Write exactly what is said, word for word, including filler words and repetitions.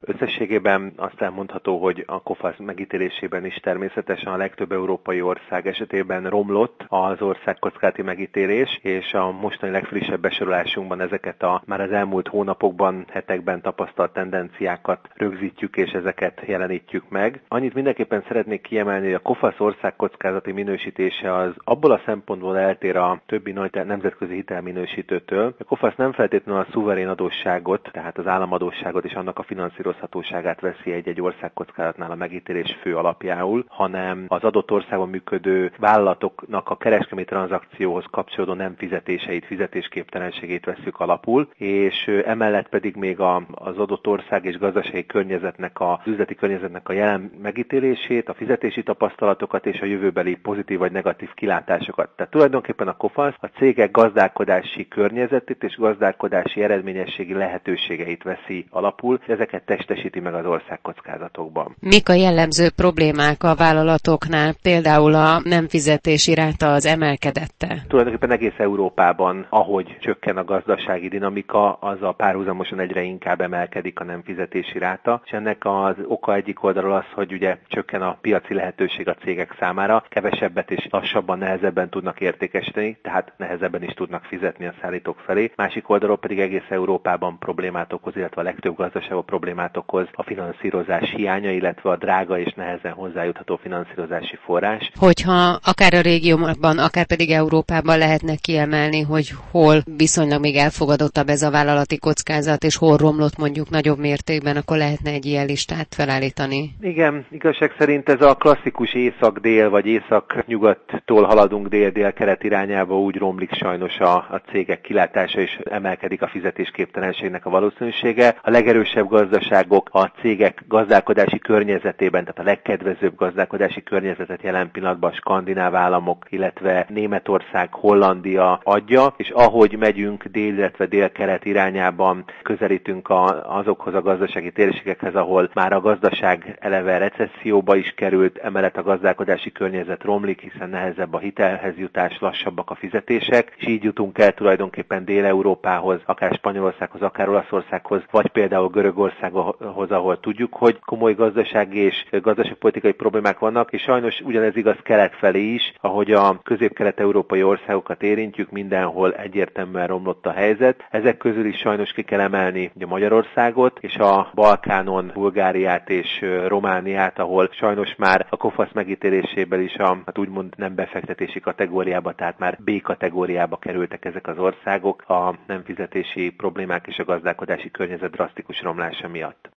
Összességében azt elmondható, hogy a kofasz megítélésében is természetesen a legtöbb európai ország esetében romlott az országkockázati megítélés, és a mostani legfrissebb besorolásunkban ezeket a már az elmúlt hónapokban, hetekben tapasztalt tendenciákat rögzítjük, és ezeket jelenítjük meg. Annyit mindenképpen szeretnék kiemelni, hogy a kofasz országkockázati minősítése az abból a szempontból eltér a többi nagy nemzetközi hitelminősítőtől. A kofasz nem feltétlenül a szuverén adósságot, tehát az államadósságot és annak a finanszírozhatóságát veszi egy-egy országkockázatnál a megítélés fő alapjául, hanem az adott országban működő vállalatoknak a kereskedelmi tranzakcióhoz kapcsolódó nem fizetéseit, fizetésképtelenségét vesszük alapul, és emellett pedig még a, az adott ország és gazdasági környezetnek, a üzleti környezetnek a jelen megítélését, a fizetési tapasztalatokat és a jövőbeli pozitív vagy negatív kilátásokat. Tehát tulajdonképpen a kofasz a cégek gazdálkodási környezetét és gazdálkodási eredményességi lehetőségeit veszi alapul, és ezeket testesíti meg az országkockázatokban. Mik a jellemző problémák a vállalatoknál? Például a nem fizetési ráta az emelkedette? Tulajdonképpen egész Európában, ahogy csökken a gazdasági dinamika, az a párhuzamosan egyre inkább emelkedik a nem fizetési ráta, és ennek az oka egyik oldalról az, hogy ugye csökken a piaci lehetőség a cégek számára, kevesebbet és lassabban, nehezebben tudnak értékesíteni, tehát nehezebben is tudnak fizetni a szállítók felé. Másik oldalról pedig egész Európában problémát okoz, illetve a legtöbb gazdaságban problémát okoz a finanszírozás hiánya, illetve a drága és nehezen hozzájutható finanszírozási forrás. Hogyha akár a régióban, akár pedig Európában lehetne kiemelni, hogy hol viszonylag még elfogadottabb ez a vállalati kockázat, és hol romlott mondjuk nagyobb mértékben, akkor lehetne egy ilyen listát felállítani. Igen, igazság szerint ez a klasszikus észak-dél vagy észak-nyugattól haladunk dél-dél-kelet irányába úgy romlik sajnos a, a cégek kilátása, és emelkedik a fizetésképtelenségnek a valószínűsége. A legerősebb gazdaságok a cégek gazdálkodási környezetében, tehát a legkedvezőbb gazdálkodási környezetet jelen pillanatban a skandináv államok, illetve Németország, Hollandia adja, és ahogy megyünk dél, illetve dél-kelet irányában, közelítünk a, azokhoz a gazdasági térségekhez, ahol már a gazdaság eleve recesszióba is került, emellett a gazdálkodási környezet romlik, hiszen nehezebb a hitelhez jutás, lassabbak a fizetések, és így jutunk el tulajdonképpen Dél-Európához, akár Spanyolországhoz, akár Olaszországhoz, vagy például Görögországhoz, ahol tudjuk, hogy komoly gazdasági és gazdaságpolitikai problémák vannak, és sajnos ugyanez igaz kelet felé is, ahogy a közép-kelet-európai országokat érintjük, mindenhol egyértelműen romlott a helyzet. Ezek közül is sajnos ki kell emelni ugye Magyarországot, és a Balkánon Bulgáriát és Romániát, ahol sajnos már a kofasz megítélésében is a, hát úgymond nem befektetési kategóriába, tehát már B kategóriába kerültek ezek az országok a nem fizetési problémák és a gazdálkodási környezet drasztikus romlása miatt.